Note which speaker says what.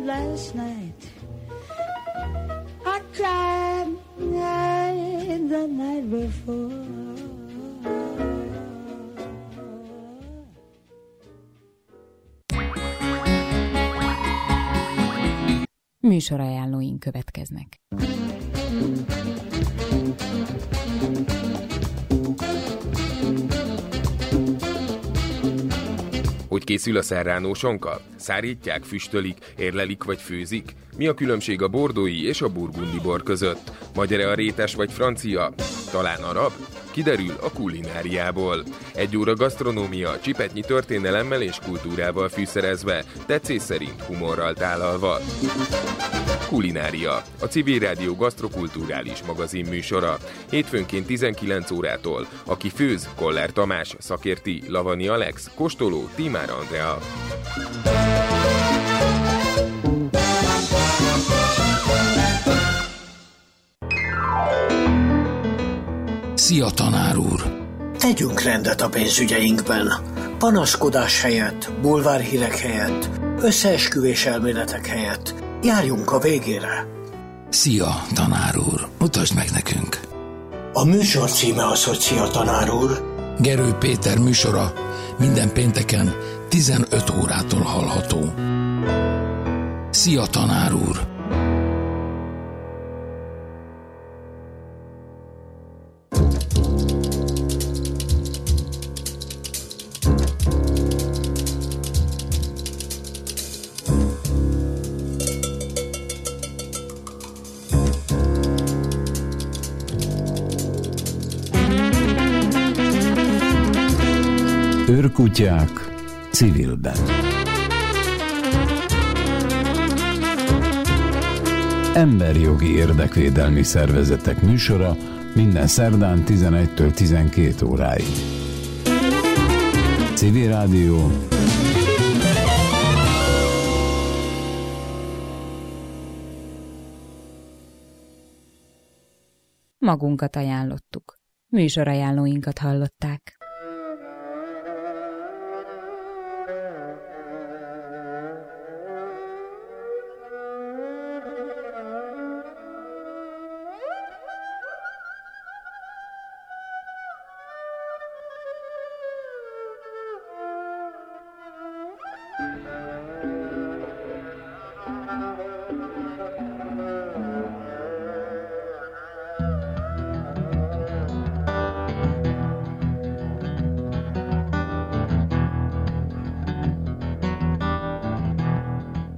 Speaker 1: last night. I cried the night before.
Speaker 2: Műsorajánlóink következnek.
Speaker 3: Hogy készül a serrano sonka? Szárítják, füstölik, érlelik vagy főzik? Mi a különbség a bordói és a burgundi bor között? Magyar-e a rétes vagy francia? Talán arab? Kiderül a kulináriából. 1 óra gasztronómia, csipetnyi történelemmel és kultúrával fűszerezve, tetszés szerint humorral tálalva. Kulinária, a Civil Rádió gasztrokulturális magazin műsora. Hétfőnként 19 órától. Aki főz, Koller Tamás, szakérti, Lavani Alex, kóstoló, Tímár Andrea.
Speaker 4: Szia, tanár úr!
Speaker 5: Tegyünk rendet a pénzügyeinkben. Panaszkodás helyett, bulvárhírek helyett, összeesküvés elméletek helyett járjunk a végére.
Speaker 4: Szia, tanár úr! Mutasd meg nekünk!
Speaker 5: A műsor címe az, hogy Szia, tanár úr.
Speaker 4: Gerő Péter műsora minden pénteken 15 órától hallható. Szia, tanár úr!
Speaker 6: Őrkutyák civilben. Emberjogi érdekvédelmi szervezetek műsora minden szerdán 11-től 12 óráig. Civil Rádió.
Speaker 2: Magunkat ajánlottuk. Műsorajánlóinkat hallották.